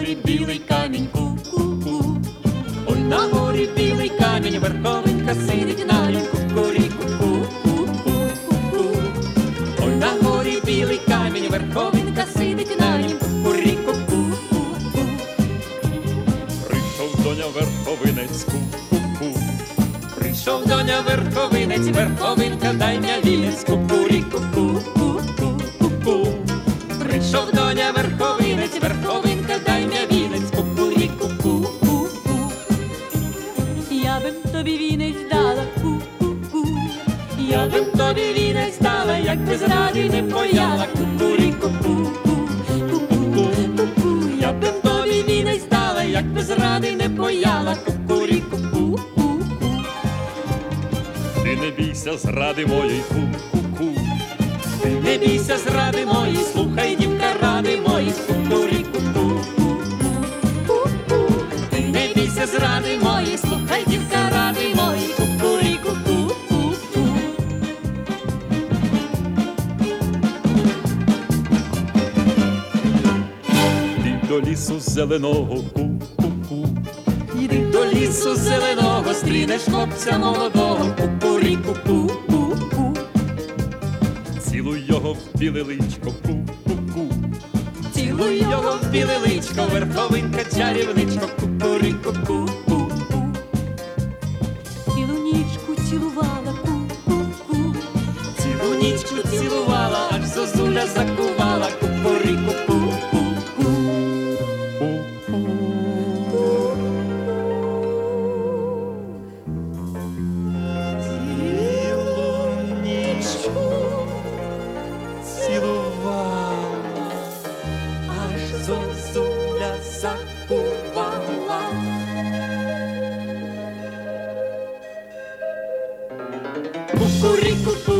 горі білий камінь, ку-ку-ку. Ой, на горі білий камінь, верховинка сидить на нім, кукуріку, ку-ку-ку-ку. Ой, на горі білий камінь, верховинка сидить на нім, кукуріку, ку-ку-ку. Прийшов доня верховинець, ку-ку-ку. Прийшов доня верховинець, верховинка дай м'я вінець, кукуріку, ку-ку-ку-ку. Прийшов доня верховинець, верховинка дай м'я вінець, кукуріку, ку-ку-ку. Я бим тобі вінець дала, ку-ку-ку. Я бим тобі вінець дала, як без ради не пояла, кукуріку, ку-ку-ку-ку. Я бим тобі вінець дала, як без ради не пояла, кукуріку, ку-ку-ку. Ти не бійся зради моєї, ку-ку-ку. Ти не бійся зради мої, слухай, дівка, ради мої, кукуріку, ку-ку-ку. Ти не бійся зради мої, слухай, дівка, ради мої, кукуріку, ку-ку-ку. Ти до лісу зеленого, ку-ку-ку. Іди до лісу зеленого, стрінеш хлопця молодого, кукуріку, ку-ку-ку. Цілуй його в біле личко, ку-ку-ку. Цілуй його в біле личко, верховинка чарівничко, кукуріку, ку-ку-ку. Цілу нічку цілувала, ку-ку-ку. Цілу нічку цілувала, аж зозуля закувала, кукуріку, ку-ку-ку. Цілувала, аж зозуля закувала. Кукуріку, ку.